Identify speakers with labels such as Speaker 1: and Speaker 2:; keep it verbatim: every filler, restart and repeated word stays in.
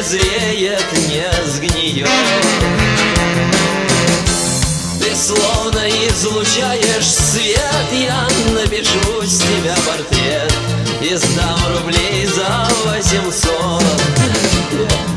Speaker 1: зреет, не сгниет. Ты словно излучаешь свет, я напишу с тебя портрет и сдам рублей за восемьсот.